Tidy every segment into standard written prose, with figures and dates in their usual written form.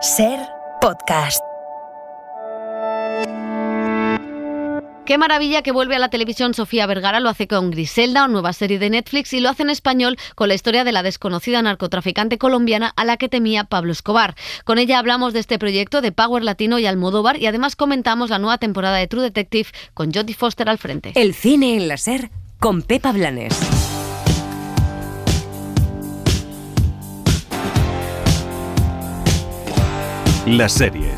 Ser Podcast. Qué maravilla que vuelve a la televisión Sofía Vergara, lo hace con Griselda, nueva serie de Netflix, y lo hace en español con la historia de la desconocida narcotraficante colombiana a la que temía Pablo Escobar. Con ella hablamos de este proyecto de Power Latino y Almodóvar y además comentamos la nueva temporada de True Detective con Jodie Foster al frente. El cine en la Ser con Pepa Blanes. Las series.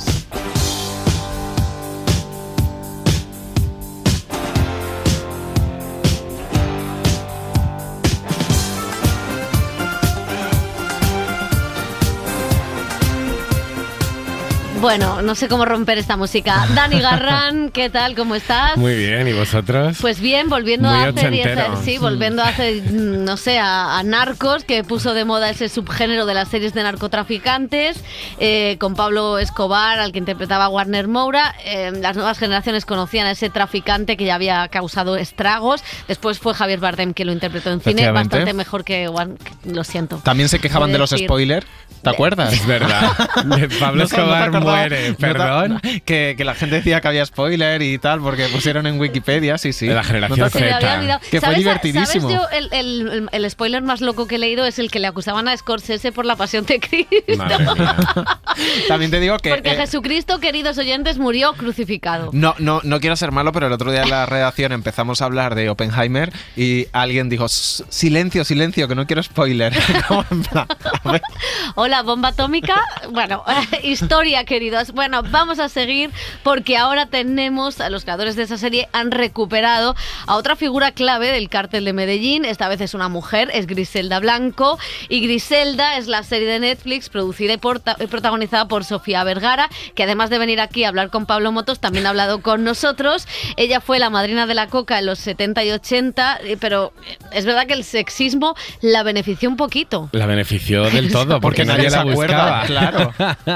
Bueno, no sé cómo romper esta música. Dani Garrán, ¿qué tal? ¿Cómo estás? Muy bien, ¿y vosotros? Pues bien, volviendo Muy a hace 10 ochentero. años, sí, volviendo a hace, no sé, a Narcos, que puso de moda ese subgénero de las series de narcotraficantes, con Pablo Escobar, al que interpretaba Warner Moura. Las nuevas generaciones conocían a ese traficante que ya había causado estragos. Después fue Javier Bardem quien lo interpretó en cine, Efectivamente. bastante mejor que lo siento. También se quejaban de los spoilers, ¿te acuerdas? Es verdad. De Pablo Escobar muere, perdón. Que la gente decía que había spoiler y tal, porque pusieron en Wikipedia, sí. De la generación ¿No te Se me acuerdas? había olvidado. Que fue divertidísimo. ¿Sabes? Yo el spoiler más loco que he leído es el que le acusaban a Scorsese por la pasión de Cristo. Madre mía. También te digo que... Porque Jesucristo, queridos oyentes, murió crucificado. No quiero ser malo, pero el otro día en la redacción empezamos a hablar de Oppenheimer y alguien dijo, silencio, que no quiero spoiler. Como en plan, a ver. Hola, bomba atómica. Bueno, historia, queridos. Bueno, vamos a seguir porque ahora tenemos, a los creadores de esa serie han recuperado a otra figura clave del cártel de Medellín. Esta vez es una mujer, es Griselda Blanco. Y Griselda es la serie de Netflix producida y protagonizada por Sofía Vergara, que además de venir aquí a hablar con Pablo Motos, también ha hablado con nosotros. Ella fue la madrina de la coca en los 70 y 80, pero es verdad que el sexismo la benefició un poquito. La benefició del todo, porque nadie la se acuerda, buscaba. claro.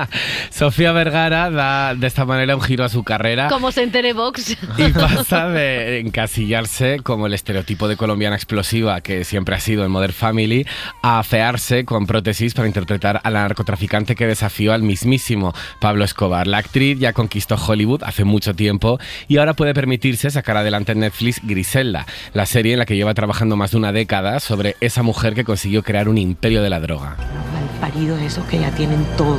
Sofía Vergara da de esta manera un giro a su carrera Como se entere Vox. y pasa de encasillarse como el estereotipo de colombiana explosiva que siempre ha sido en Modern Family a afearse con prótesis para interpretar a la narcotraficante que desafió al mismísimo Pablo Escobar. La actriz ya conquistó Hollywood hace mucho tiempo y ahora puede permitirse sacar adelante en Netflix Griselda, la serie en la que lleva trabajando más de una década sobre esa mujer que consiguió crear un imperio de la droga. Los malparidos esos que ya tienen todo.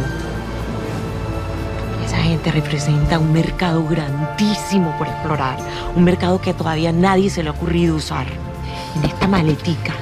Esa gente representa un mercado grandísimo por explorar. Un mercado que todavía nadie se le ha ocurrido usar. En esta maletica,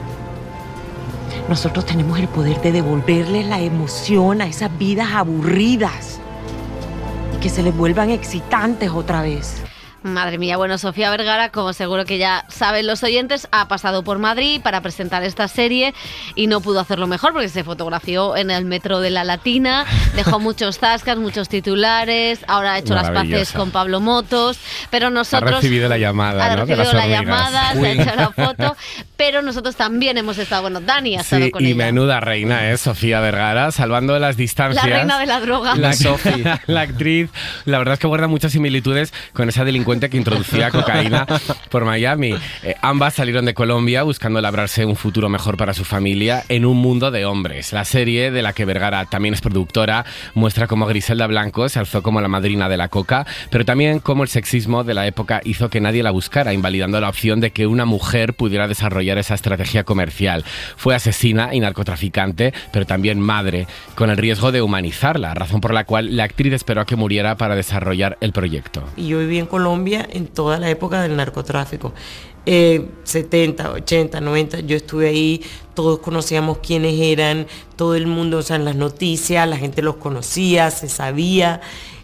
nosotros tenemos el poder de devolverles la emoción a esas vidas aburridas y que se les vuelvan excitantes otra vez. Madre mía, bueno, Sofía Vergara, como seguro que ya saben los oyentes, ha pasado por Madrid para presentar esta serie y no pudo hacerlo mejor porque se fotografió en el metro de la Latina, dejó muchos zascas, muchos titulares, ahora ha hecho las paces con Pablo Motos, pero nosotros... Ha recibido la llamada, ¿no? De las la hormigas. llamada, se ha hecho la foto, pero nosotros también hemos estado, bueno, Dani ha estado Sí, con y ella. menuda reina es Sofía Vergara, salvando las distancias. La reina de la droga. La actriz, la verdad es que guarda muchas similitudes con esa delincuente que introducía cocaína por Miami. Ambas salieron de Colombia buscando labrarse un futuro mejor para su familia en un mundo de hombres. La serie, de la que Vergara también es productora, muestra cómo Griselda Blanco se alzó como la madrina de la coca, pero también cómo el sexismo de la época hizo que nadie la buscara, invalidando la opción de que una mujer pudiera desarrollar esa estrategia comercial. Fue asesina y narcotraficante, pero también madre, con el riesgo de humanizarla, razón por la cual la actriz esperó a que muriera para desarrollar el proyecto. Y yo viví en Colombia en toda la época del narcotráfico. 70, 80, 90, yo estuve ahí, todos conocíamos quiénes eran, todo el mundo, o sea, en las noticias, la gente los conocía, se sabía.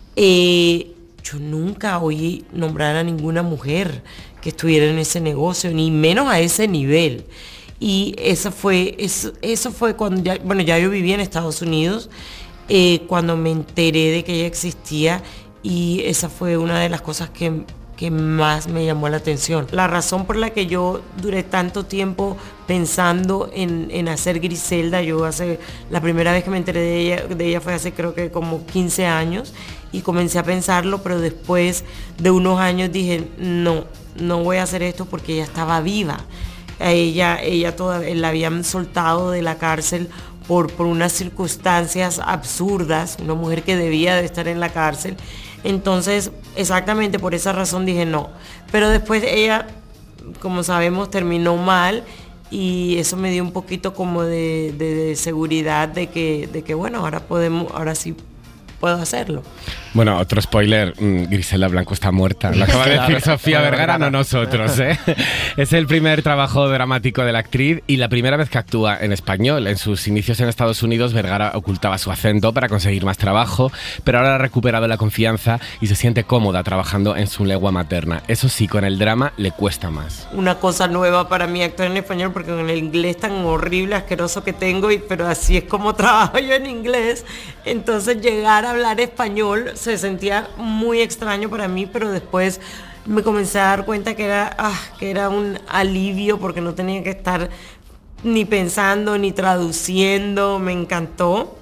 Yo nunca oí nombrar a ninguna mujer que estuviera en ese negocio, ni menos a ese nivel. Y eso fue cuando ya yo vivía en Estados Unidos, cuando me enteré de que ella existía, y esa fue una de las cosas que más me llamó la atención. La razón por la que yo duré tanto tiempo pensando en hacer Griselda, la primera vez que me enteré de ella fue hace creo que como 15 años, y comencé a pensarlo, pero después de unos años dije, no voy a hacer esto porque ella estaba viva. A ella la habían soltado de la cárcel por unas circunstancias absurdas, una mujer que debía de estar en la cárcel. Entonces, exactamente por esa razón dije no. Pero después ella, como sabemos, terminó mal y eso me dio un poquito como de seguridad de que bueno, ahora sí puedo hacerlo. Bueno, otro spoiler, Griselda Blanco está muerta. Lo acaba de decir Sofía Vergara, no nosotros, ¿eh? Es el primer trabajo dramático de la actriz y la primera vez que actúa en español. En sus inicios en Estados Unidos, Vergara ocultaba su acento para conseguir más trabajo, pero ahora ha recuperado la confianza y se siente cómoda trabajando en su lengua materna. Eso sí, con el drama le cuesta más. Una cosa nueva para mí actuar en español, porque con el inglés tan horrible, asqueroso que tengo, pero así es como trabajo yo en inglés. Entonces llegar a hablar español se sentía muy extraño para mí, pero después me comencé a dar cuenta que era un alivio porque no tenía que estar ni pensando ni traduciendo. Me encantó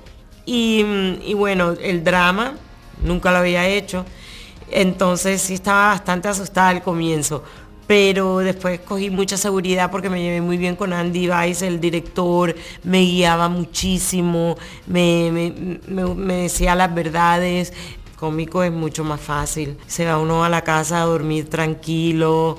y bueno, el drama nunca lo había hecho, entonces sí estaba bastante asustada al comienzo, pero después cogí mucha seguridad porque me llevé muy bien con Andy Weiss, el director, me guiaba muchísimo, me decía las verdades. Cómico es mucho más fácil, se va uno a la casa a dormir tranquilo,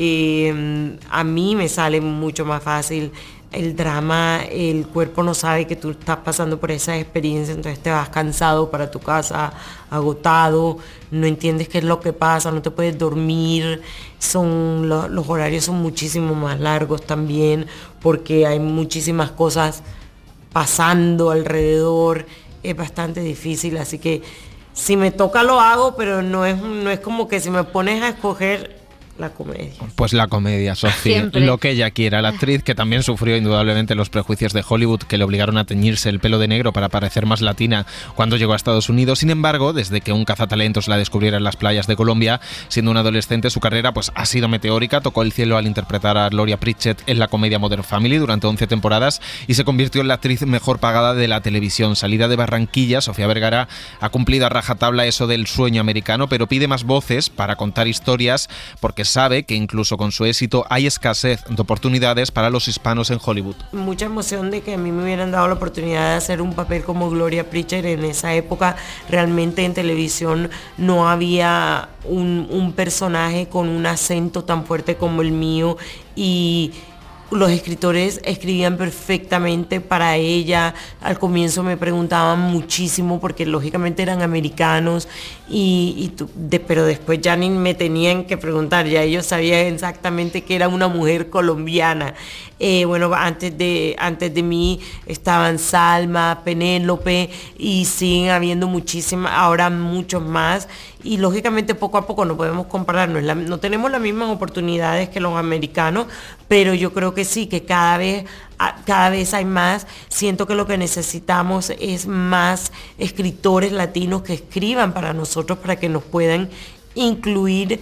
a mí me sale mucho más fácil. El drama, el cuerpo no sabe que tú estás pasando por esa experiencia, entonces te vas cansado para tu casa, agotado, no entiendes qué es lo que pasa, no te puedes dormir, los horarios son muchísimo más largos también, porque hay muchísimas cosas pasando alrededor, es bastante difícil, así que si me toca lo hago, pero no es como que si me pones a escoger la comedia. Pues la comedia, Sofía, Siempre. lo que ella quiera. La actriz que también sufrió indudablemente los prejuicios de Hollywood que le obligaron a teñirse el pelo de negro para parecer más latina cuando llegó a Estados Unidos. Sin embargo, desde que un cazatalentos la descubriera en las playas de Colombia, siendo una adolescente, su carrera pues ha sido meteórica. Tocó el cielo al interpretar a Gloria Pritchett en la comedia Modern Family durante 11 temporadas y se convirtió en la actriz mejor pagada de la televisión. Salida de Barranquilla, Sofía Vergara ha cumplido a rajatabla eso del sueño americano, pero pide más voces para contar historias porque sabe que incluso con su éxito hay escasez de oportunidades para los hispanos en Hollywood. Mucha emoción de que a mí me hubieran dado la oportunidad de hacer un papel como Gloria Pritchett. En esa época realmente en televisión no había un personaje con un acento tan fuerte como el mío y los escritores escribían perfectamente para ella. Al comienzo me preguntaban muchísimo porque lógicamente eran americanos pero después ya ni me tenían que preguntar, ya ellos sabían exactamente que era una mujer colombiana. Bueno, antes de mí estaban Salma, Penélope y siguen habiendo muchísimas, ahora muchos más. Y lógicamente poco a poco no podemos compararnos, no tenemos las mismas oportunidades que los americanos, pero yo creo que sí, que cada vez hay más. Siento que lo que necesitamos es más escritores latinos que escriban para nosotros, para que nos puedan incluir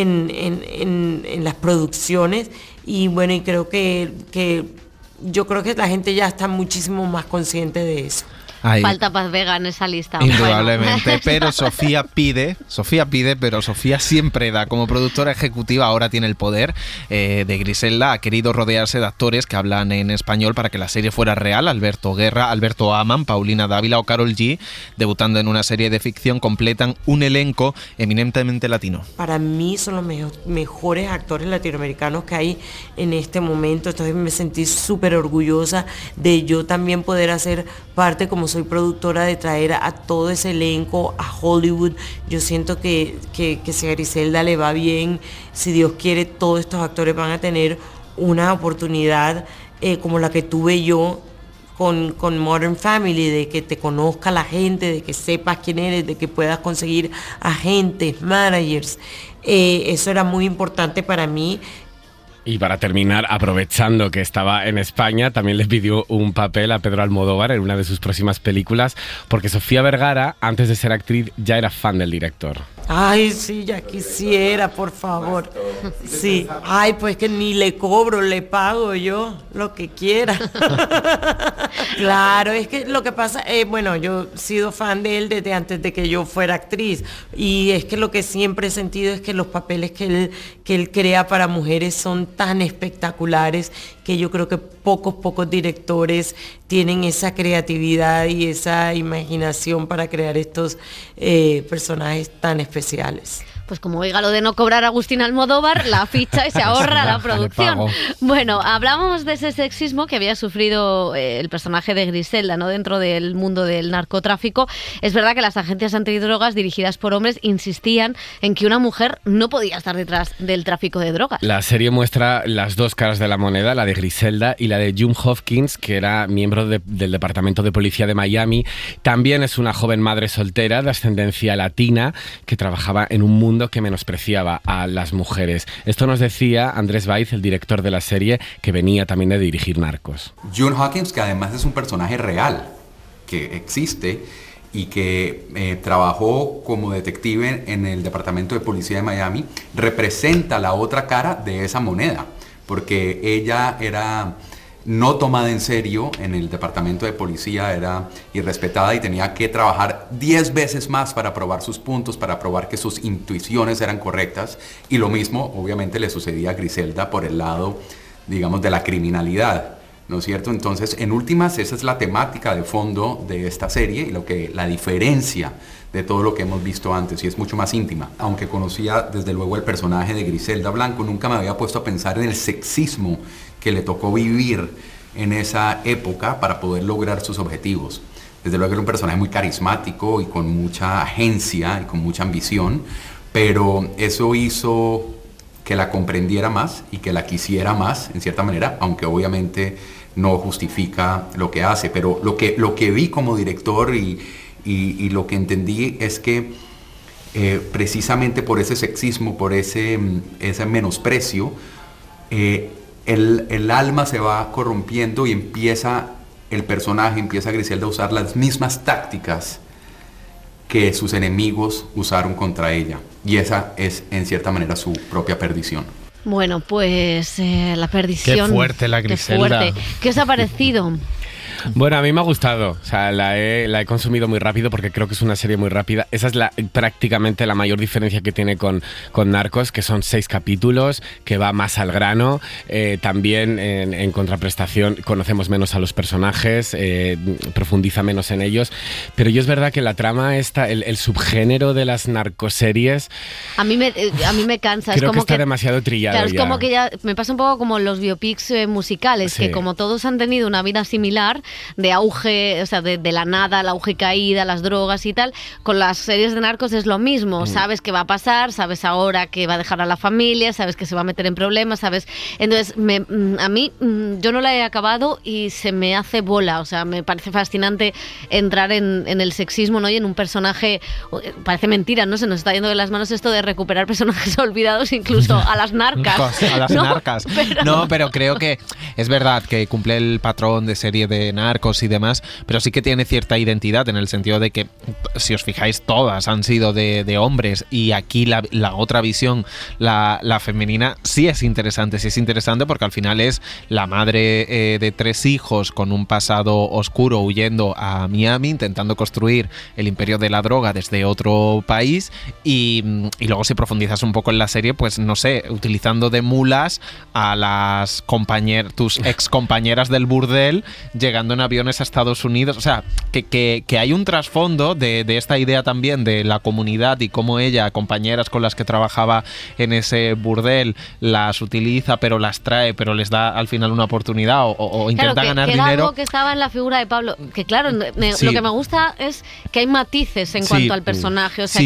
en las producciones. Y bueno, y creo que yo creo que la gente ya está muchísimo más consciente de eso. Ahí. Falta Paz Vega en esa lista. Indudablemente, Bueno. pero Sofía pide, pero Sofía siempre da. Como productora ejecutiva ahora tiene el poder de Griselda. Ha querido rodearse de actores que hablan en español para que la serie fuera real. Alberto Guerra, Alberto Aman, Paulina Dávila o Karol G, debutando en una serie de ficción, completan un elenco eminentemente latino. Para mí son los mejores actores latinoamericanos que hay en este momento, entonces me sentí súper orgullosa de yo también poder hacer parte, como soy productora, de traer a todo ese elenco a Hollywood. Yo siento que si a Griselda le va bien, si Dios quiere, todos estos actores van a tener una oportunidad como la que tuve yo con Modern Family, de que te conozca la gente, de que sepas quién eres, de que puedas conseguir agentes, managers. Eso era muy importante para mí. Y para terminar, aprovechando que estaba en España, también le pidió un papel a Pedro Almodóvar en una de sus próximas películas, porque Sofía Vergara, antes de ser actriz, ya era fan del director. Ay, sí, ya quisiera, por favor. Sí. Ay, pues que ni le cobro, le pago yo lo que quiera. Claro, es que lo que pasa, bueno, yo he sido fan de él desde antes de que yo fuera actriz. Y es que lo que siempre he sentido es que los papeles que él crea para mujeres son tan espectaculares que yo creo que pocos directores tienen esa creatividad y esa imaginación para crear estos personajes tan especiales. Pues como oiga lo de no cobrar a Agustín Almodóvar, la ficha y se ahorra la producción. Bueno, hablábamos de ese sexismo que había sufrido el personaje de Griselda, ¿no? Dentro del mundo del narcotráfico. Es verdad que las agencias antidrogas dirigidas por hombres insistían en que una mujer no podía estar detrás del tráfico de drogas. La serie muestra las dos caras de la moneda, la de Griselda y la de June Hopkins, que era miembro del Departamento de Policía de Miami. También es una joven madre soltera de ascendencia latina que trabajaba en un mundo que menospreciaba a las mujeres. Esto nos decía Andrés Baiz, el director de la serie, que venía también de dirigir Narcos. June Hopkins, que además es un personaje real, que existe y que trabajó como detective en el Departamento de Policía de Miami, representa la otra cara de esa moneda, porque ella era no tomada en serio en el departamento de policía, era irrespetada y tenía que trabajar 10 veces más para probar sus puntos, para probar que sus intuiciones eran correctas, y lo mismo obviamente le sucedía a Griselda por el lado, digamos, de la criminalidad, ¿no es cierto? Entonces, en últimas, esa es la temática de fondo de esta serie y la diferencia de todo lo que hemos visto antes, y es mucho más íntima. Aunque conocía desde luego el personaje de Griselda Blanco, nunca me había puesto a pensar en el sexismo que le tocó vivir en esa época para poder lograr sus objetivos. Desde luego era un personaje muy carismático y con mucha agencia y con mucha ambición, pero eso hizo que la comprendiera más y que la quisiera más, en cierta manera, aunque obviamente no justifica lo que hace. Pero lo que vi como director y lo que entendí es que precisamente por ese sexismo, por ese menosprecio, el alma se va corrompiendo y empieza Griselda a usar las mismas tácticas que sus enemigos usaron contra ella. Y esa es, en cierta manera, su propia perdición. Bueno, pues la perdición... Qué fuerte la Griselda. Qué fuerte. ¿Qué os ha parecido? Bueno, a mí me ha gustado, o sea, la he consumido muy rápido porque creo que es una serie muy rápida. Esa es prácticamente la mayor diferencia que tiene con Narcos, que son 6 capítulos, que va más al grano. También en contraprestación conocemos menos a los personajes, profundiza menos en ellos, pero yo es verdad que la trama esta, el subgénero de las narcoseries, a mí me cansa. Creo es como que está demasiado trillado. Claro, ya. Es como que ya me pasa un poco como los biopics musicales, Sí. que como todos han tenido una vida similar, de auge, o sea, de la nada, el auge y caída, las drogas y tal, con las series de narcos es lo mismo. Sabes qué va a pasar, sabes ahora que va a dejar a la familia, sabes que se va a meter en problemas, sabes. Entonces, a mí, yo no la he acabado y se me hace bola. O sea, me parece fascinante entrar en el sexismo, ¿no? Y en un personaje, parece mentira, ¿no? Se nos está yendo de las manos esto de recuperar personajes olvidados, incluso a las narcas. A las ¿no? narcas. No, pero creo que es verdad que cumple el patrón de serie de narcos y demás, pero sí que tiene cierta identidad en el sentido de que, si os fijáis, todas han sido de hombres, y aquí la otra visión, la femenina, sí es interesante porque al final es la madre de 3 hijos con un pasado oscuro huyendo a Miami, intentando construir el imperio de la droga desde otro país, y luego si profundizas un poco en la serie, pues no sé, utilizando de mulas a las tus ex compañeras del burdel, llegando en aviones a Estados Unidos. O sea, que hay un trasfondo de esta idea también de la comunidad y cómo ella, compañeras con las que trabajaba en ese burdel, las utiliza, pero las trae, pero les da al final una oportunidad o intenta ganar que dinero. era algo que estaba en la figura de Pablo, que claro, Sí. lo que me gusta es que hay matices en cuanto al personaje. O sea,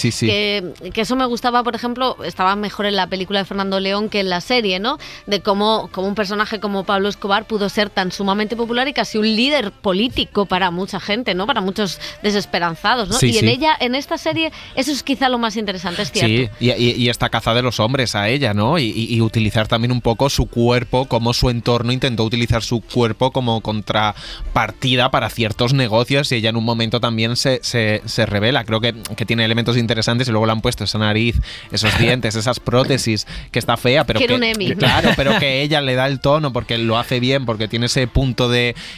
que eso me gustaba, por ejemplo, estaba mejor en la película de Fernando León que en la serie, ¿no? De cómo un personaje como Pablo Escobar pudo ser tan sumamente popular y casi un líder político para mucha gente, ¿no? Para muchos desesperanzados, ¿no? En esta serie, eso es quizá lo más interesante, es cierto. Sí, y esta caza de los hombres a ella, ¿no? Y utilizar también un poco su cuerpo, como su entorno intentó utilizar su cuerpo como contrapartida para ciertos negocios, y ella en un momento también se revela. Creo que tiene elementos interesantes, y luego le han puesto esa nariz, esos dientes, esas prótesis, que está fea, pero Quiero un Emmy. Claro, pero que ella le da el tono porque lo hace bien, porque tiene ese punto de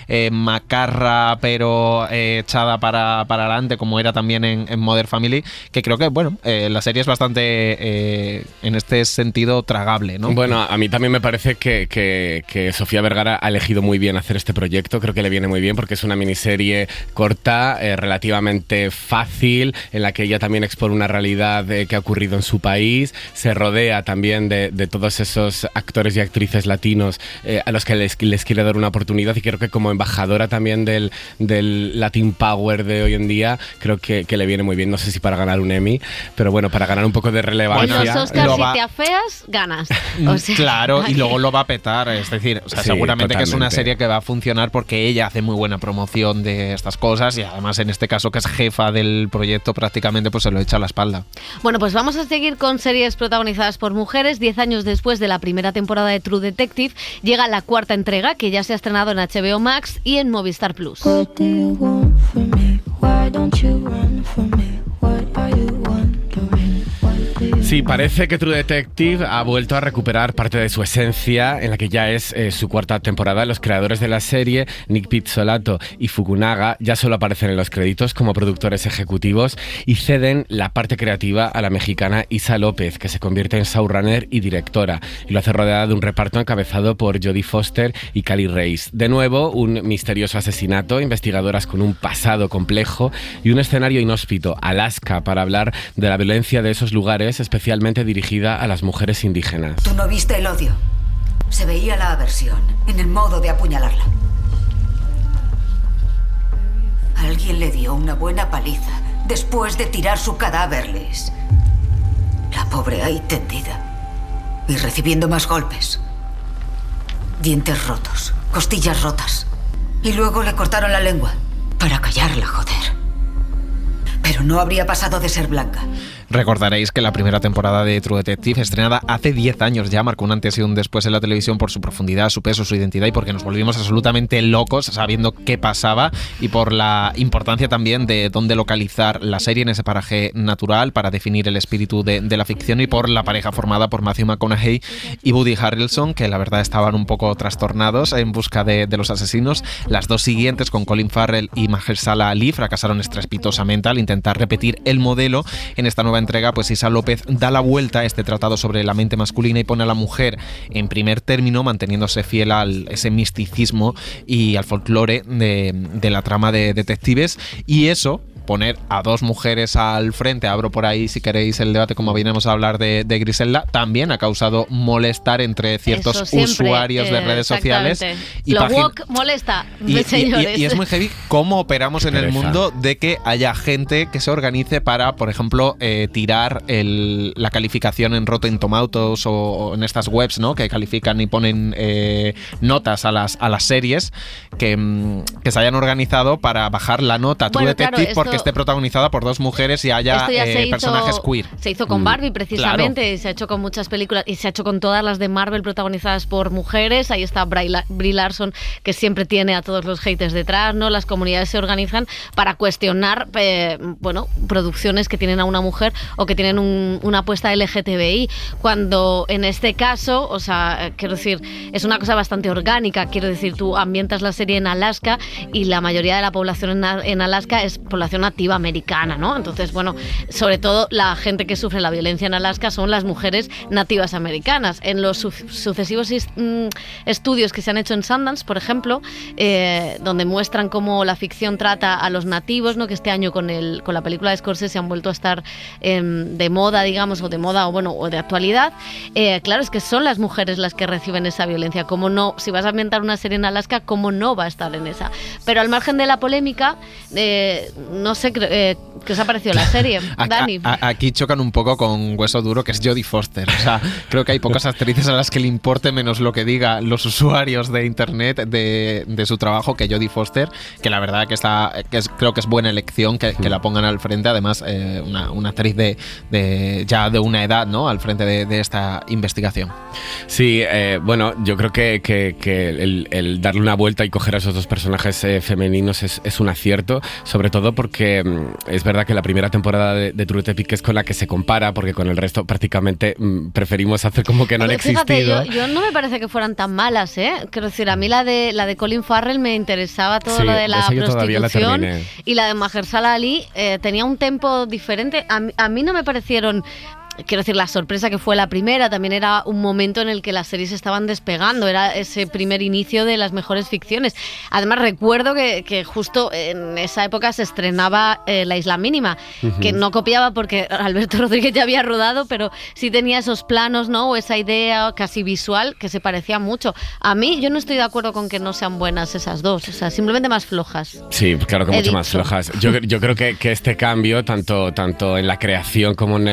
macarra pero echada para adelante, como era también en Modern Family, que creo que, bueno, la serie es bastante, en este sentido, tragable, ¿no? Bueno, a mí también me parece que Sofía Vergara ha elegido muy bien hacer este proyecto. Creo que le viene muy bien porque es una miniserie corta, relativamente fácil, en la que ella también expone una realidad que ha ocurrido en su país. Se rodea también de todos esos actores y actrices latinos a los que les quiere dar una oportunidad, y creo que como embajadora también del Latin Power de hoy en día, creo que le viene muy bien. No sé si para ganar un Emmy, pero bueno, para ganar un poco de relevancia. En los Oscars, si te afeas, ganas. O sea, claro, y luego lo va a petar, es decir, o sea, Sí, seguramente que es una totalmente. serie que va a funcionar porque ella hace muy buena promoción de estas cosas, y además en este caso, que es jefa del proyecto, prácticamente pues se lo echa a la espalda. Bueno, pues vamos a seguir con series protagonizadas por mujeres. 10 años después de la primera temporada de True Detective, llega la cuarta entrega, que ya se ha estrenado en HBO Max y en Movistar Plus. What do you want from me? Why don't you run from me? What are you wondering? What do you Sí, parece que True Detective ha vuelto a recuperar parte de su esencia, en la que ya es su cuarta temporada. Los creadores de la serie, Nick Pizzolatto y Fukunaga, ya solo aparecen en los créditos como productores ejecutivos y ceden la parte creativa a la mexicana Isa López, que se convierte en showrunner y directora, y lo hace rodeada de un reparto encabezado por Jodie Foster y Cali Reis. De nuevo, un misterioso asesinato, investigadoras con un pasado complejo y un escenario inhóspito, Alaska, para hablar de la violencia de esos lugares, especialmente dirigida a las mujeres indígenas. Tú no viste el odio. Se veía la aversión en el modo de apuñalarla. Alguien le dio una buena paliza después de tirar su cadáver, Liz. La pobre ahí tendida y recibiendo más golpes. Dientes rotos, costillas rotas. Y luego le cortaron la lengua para callarla, joder. Pero no habría pasado de ser blanca. Recordaréis que la primera temporada de True Detective, estrenada hace 10 años ya, marcó un antes y un después en la televisión por su profundidad, su peso, su identidad, y porque nos volvimos absolutamente locos sabiendo qué pasaba, y por la importancia también de dónde localizar la serie en ese paraje natural para definir el espíritu de la ficción, y por la pareja formada por Matthew McConaughey y Woody Harrelson, que la verdad estaban un poco trastornados en busca de los asesinos. Las dos siguientes, con Colin Farrell y Mahershala Ali, fracasaron estrepitosamente al intentar repetir el modelo. En esta nueva entrega, pues Isa López da la vuelta a este tratado sobre la mente masculina y pone a la mujer en primer término, manteniéndose fiel a ese misticismo y al folclore de la trama de detectives, y eso, poner a dos mujeres al frente, abro por ahí si queréis el debate, como venimos a hablar de Griselda, también ha causado molestar entre ciertos Eso siempre, usuarios de redes sociales. Y lo woke molesta, señores. Y es muy heavy cómo operamos en el mundo de que haya gente que se organice para, por ejemplo, tirar la calificación en Rotten Tomatoes o en estas webs, ¿no?, que califican y ponen notas a las series, que se hayan organizado para bajar la nota True Detective, claro, porque esté protagonizada por dos mujeres y haya personajes queer. Se hizo con Barbie, precisamente, claro. Se ha hecho con muchas películas y se ha hecho con todas las de Marvel protagonizadas por mujeres. Ahí está Brie Larson, que siempre tiene a todos los haters detrás, ¿no? Las comunidades se organizan para cuestionar producciones que tienen a una mujer o que tienen una apuesta LGTBI, cuando en este caso, o sea, quiero decir, es una cosa bastante orgánica. Quiero decir, tú ambientas la serie en Alaska y la mayoría de la población en Alaska es población nativa americana, ¿no? Entonces, bueno, sobre todo la gente que sufre la violencia en Alaska son las mujeres nativas americanas. En los sucesivos estudios que se han hecho en Sundance, por ejemplo, donde muestran cómo la ficción trata a los nativos, ¿no?, que este año con la película de Scorsese han vuelto a estar de moda, digamos, o de actualidad. Claro, es que son las mujeres las que reciben esa violencia. ¿Cómo no? Si vas a ambientar una serie en Alaska, ¿cómo no va a estar en esa? Pero al margen de la polémica, no sé, ¿qué os ha parecido la serie, Dani? Aquí chocan un poco con hueso duro, que es Jodie Foster. O sea, creo que hay pocas actrices a las que le importe menos lo que digan los usuarios de internet de su trabajo que Jodie Foster, que la verdad creo que es buena elección que la pongan al frente. Además, una actriz ya de una edad, ¿no?, al frente de esta investigación. Sí, bueno, yo creo que el darle una vuelta y coger a esos dos personajes femeninos es un acierto, sobre todo porque es verdad verdad que la primera temporada de True Detective, que es con la que se compara, porque con el resto prácticamente preferimos hacer como que no han existido. Fíjate, yo no me parece que fueran tan malas, ¿eh? Quiero decir, a mí la de Colin Farrell me interesaba todo lo de la prostitución, y la de Mahershala Ali tenía un tempo diferente. A mí no me parecieron... Quiero decir, la sorpresa que fue la primera también era un momento en el que las series estaban despegando, era ese primer inicio de las mejores ficciones. Además, recuerdo que justo en esa época se estrenaba La Isla Mínima, que no copiaba porque Alberto Rodríguez ya había rodado, pero sí tenía esos planos, ¿no? O esa idea casi visual que se parecía mucho. A mí, yo no estoy de acuerdo con que no sean buenas esas dos, o sea, simplemente más flojas. Sí, claro que mucho más flojas. Yo creo que este cambio, tanto en la creación como en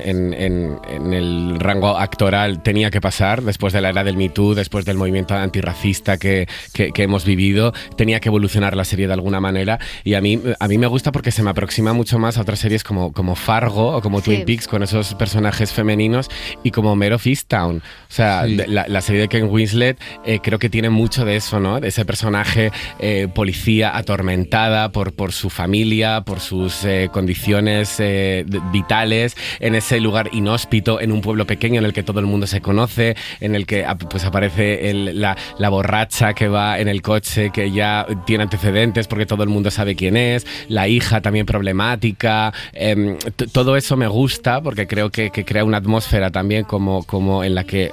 el rango actoral, tenía que pasar después de la era del Me Too, después del movimiento antirracista que hemos vivido. Tenía que evolucionar la serie de alguna manera, y a mí me gusta porque se me aproxima mucho más a otras series como Fargo o como Twin Peaks, con esos personajes femeninos, y como Mare of Easttown. O sea, la serie de Kate Winslet creo que tiene mucho de eso, ¿no? De ese personaje policía atormentada por su familia, por sus condiciones vitales, en ese lugar inhóspito, en un pueblo pequeño en el que todo el mundo se conoce, en el que pues aparece la borracha que va en el coche, que ya tiene antecedentes porque todo el mundo sabe quién es, la hija también problemática. Todo eso me gusta porque creo que crea una atmósfera también como en la que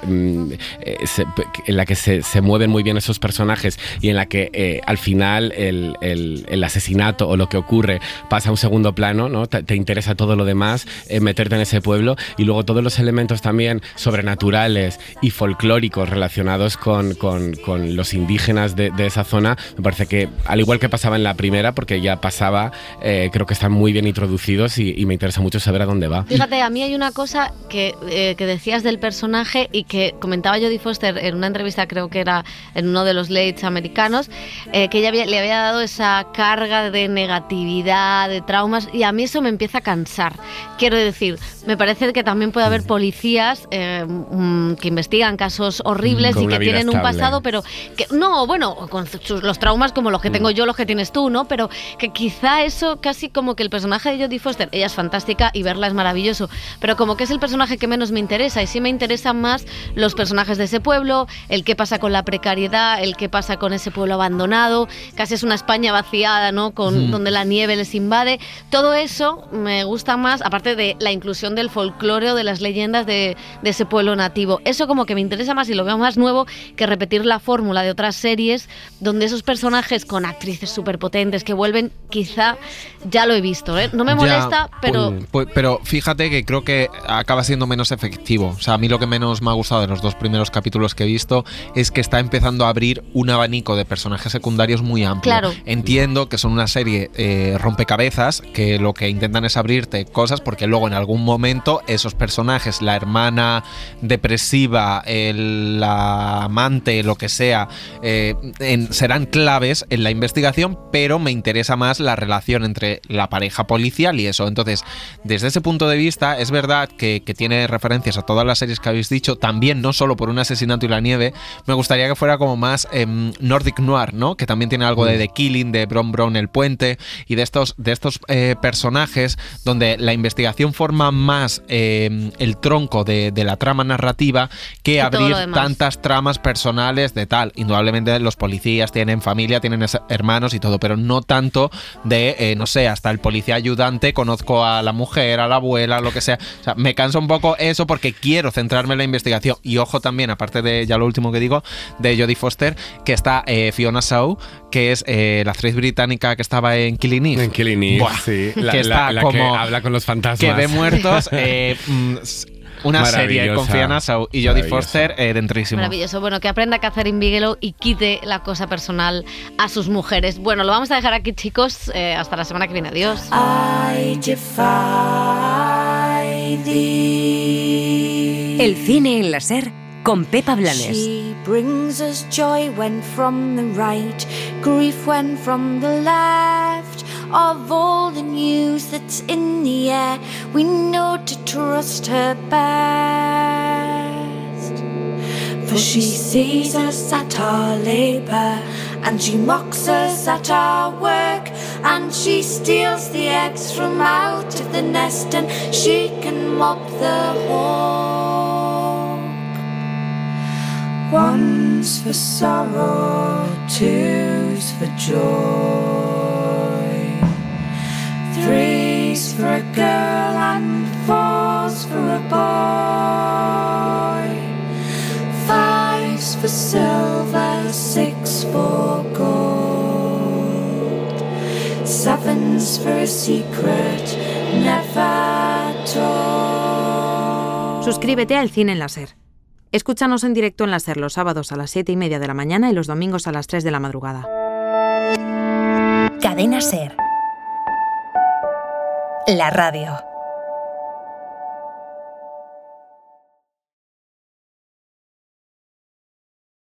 se mueven muy bien esos personajes, y en la que al final el asesinato o lo que ocurre pasa a un segundo plano, ¿no? Te interesa todo lo demás, meterte en ese pueblo, y luego todos los elementos también sobrenaturales y folclóricos relacionados con los indígenas de esa zona. Me parece que, al igual que pasaba en la primera, porque ya pasaba, creo que están muy bien introducidos, y me interesa mucho saber a dónde va. Fíjate, a mí hay una cosa que decías del personaje y que comentaba Jodie Foster en una entrevista, creo que era en uno de los Lates americanos, que ella le había dado esa carga de negatividad, de traumas, y a mí eso me empieza a cansar. Quiero decir, me parece que también puede haber policías que investigan casos horribles y que tienen un pasado, pero que no, bueno, con los traumas como los que tengo yo, los que tienes tú, ¿no? Pero que quizá eso, casi como que el personaje de Jodie Foster, ella es fantástica y verla es maravilloso, pero como que es el personaje que menos me interesa, y sí me interesan más los personajes de ese pueblo, el qué pasa con la precariedad, el qué pasa con ese pueblo abandonado, casi es una España vaciada, ¿no? Donde la nieve les invade. Todo eso me gusta más, aparte de la inclusión del folclore o de las leyendas de ese pueblo nativo. Eso como que me interesa más y lo veo más nuevo que repetir la fórmula de otras series donde esos personajes con actrices súper potentes que vuelven, quizá ya lo he visto, ¿eh? No me molesta, pero... Pero fíjate que creo que acaba siendo menos efectivo. O sea, a mí lo que menos me ha gustado de los dos primeros capítulos que he visto es que está empezando a abrir un abanico de personajes secundarios muy amplio. Claro. Entiendo que son una serie rompecabezas, que lo que intentan es abrirte cosas, porque luego en algún momento esos personajes, la hermana depresiva, la amante, lo que sea, serán claves en la investigación, pero me interesa más la relación entre la pareja policial y eso. Entonces, desde ese punto de vista, es verdad que tiene referencias a todas las series que habéis dicho, también no solo por Un asesinato y la nieve. Me gustaría que fuera como más Nordic Noir, ¿no? Que también tiene algo de The Killing, de Brown el puente, y de estos personajes donde la investigación forma más el tronco de la trama narrativa que abrir tantas tramas personales de tal. Indudablemente los policías tienen familia, tienen hermanos y todo, pero no tanto de, no sé, hasta el policía ayudante conozco a la mujer, a la abuela, lo que sea. O sea, me cansa un poco eso porque quiero centrarme en la investigación. Y ojo también, aparte de ya lo último que digo, de Jodie Foster, que está Fiona Shaw, que es la actriz británica que estaba en Killing Eve. En Killing Eve, sí. Que está la como que habla con los fantasmas. Que ve muertos. Una serie con Fiona Shaw y Jodie Foster dentrísimo. Maravilloso. Bueno, que aprenda Catherine Bigelow y quite la cosa personal a sus mujeres. Bueno, lo vamos a dejar aquí, chicos. Hasta la semana que viene. Adiós. El cine en la SER con Pepa Blanes. She brings us joy when from the right, grief when from the left. Of all the news that's in the air, we know to trust her best. For she sees us at our labour, and she mocks us at our work, and she steals the eggs from out of the nest, and she can mop the hawk. One's for sorrow, two's for joy, three's for a girl and four's for a boy, five's for silver, six for gold, seven's for a secret never told. Suscríbete al Cine en la SER. Escúchanos en directo en la SER los sábados a las 7:30 de la mañana y los domingos a las 3 de la madrugada. Cadena SER. La radio.